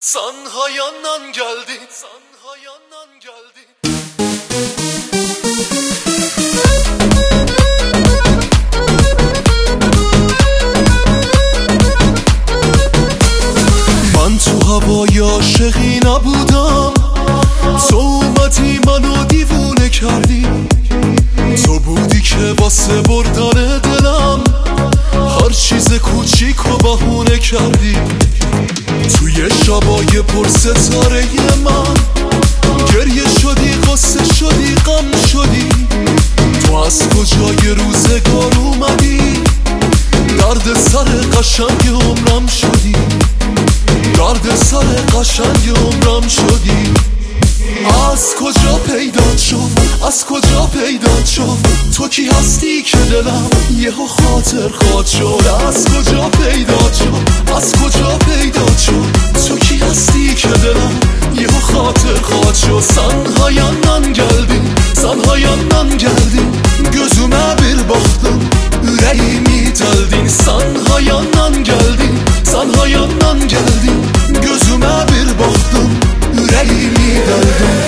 Sen hayandan geldin, sen hayandan geldin. من تو هوای عاشقی نبودم، تو اومدی منو دیوونه کردی. تو بودی که واسه بردن دلم هر چیز کوچیک و بهونه کردی. توی شبای پر ستاره من گریه شدی، قصه شدی، غم شدی. تو از کجای روزگار اومدی، درد سر قشنگ عمرم شدی، درد سر قشنگ عمرم شدی. از کجا پیدا شد، از کجا پیدا شد، تو کی هستی که دلم یهو خاطر خواد شد. از کجا پیدا شد، از کجا پیدا شد، تو کی هستی که دلم یهو خاطر خواد شد. Sen hayandan geldin, sen hayandan geldin. Gözüme bir baktın, yüreğimi deldin. Sen hayandan geldin, sen hayandan geldin. Gözüme bir baktın, yüreğimi deldin.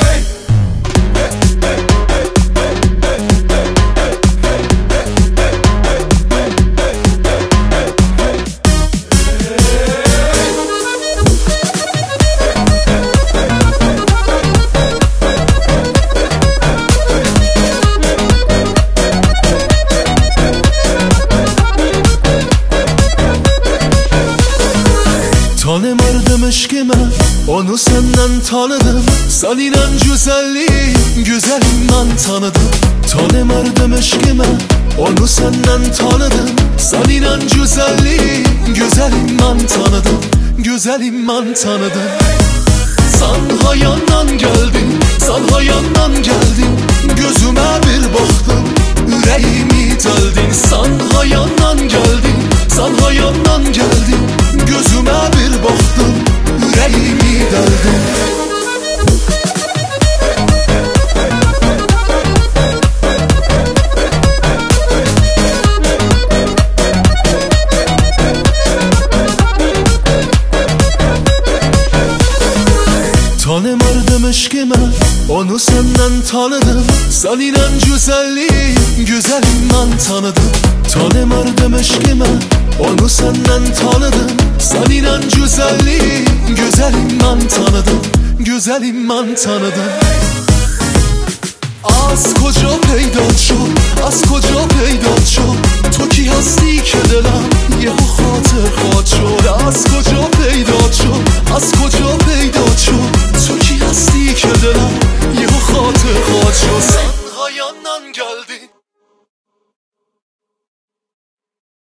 Tanımardım aşkımı, onu senden tanıdım. Senin en güzelliğin, güzelinden tanıdım. Tanımardım aşkımı, onu senden tanıdım. Senin en güzelliğin, güzelinden tanıdım, güzelinden tanıdım. Sen hayandan geldin, sen hayandan geldin. Gözüme bir baktın, yüreğimi deldin. Sen hayandan geldin, sen hayandan geldin. Gözüme bir baktın, yüreğimi deldin. Tanımardım aşkımı, onu senden tanıdım. Senin en güzelliğin, güzelinden tanıdım. Tanımardım aşkımı, onu senden tanıdım. Senin en güzelliğin, güzelinden tanıdım, güzelinden tanıdım. از کجا پیدا شد، از کجا پیدا شد، تو کی هستی که دلم یهو خاطر خواد شد. از کجا پیدا شد، از کجا پیدا شد، تو کی هستی که دلم